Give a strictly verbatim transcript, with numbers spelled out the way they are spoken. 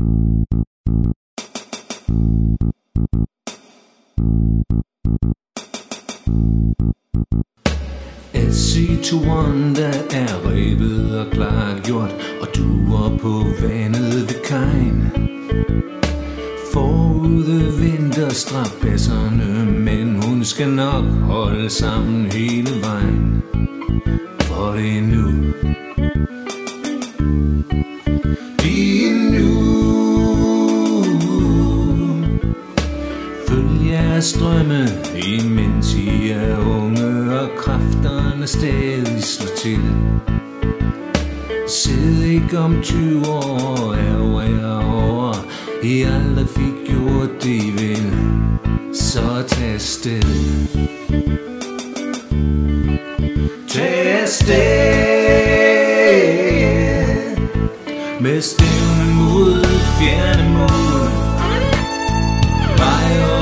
Et C to one, der er revet og klargjort, og duer på vandet ved kajen. Forude venter strabasserne, men hun skal nok holde sammen hele vejen. For det er nu, det er nu. Følg jeres drømme, imens I er unge, og kræfterne stadig slår til. Sid ikke om tyve år, ærger jeg over, I aldrig fik gjort det I vil. Så tag afsted. Tag afsted med stævne mod fjerne mål. Vej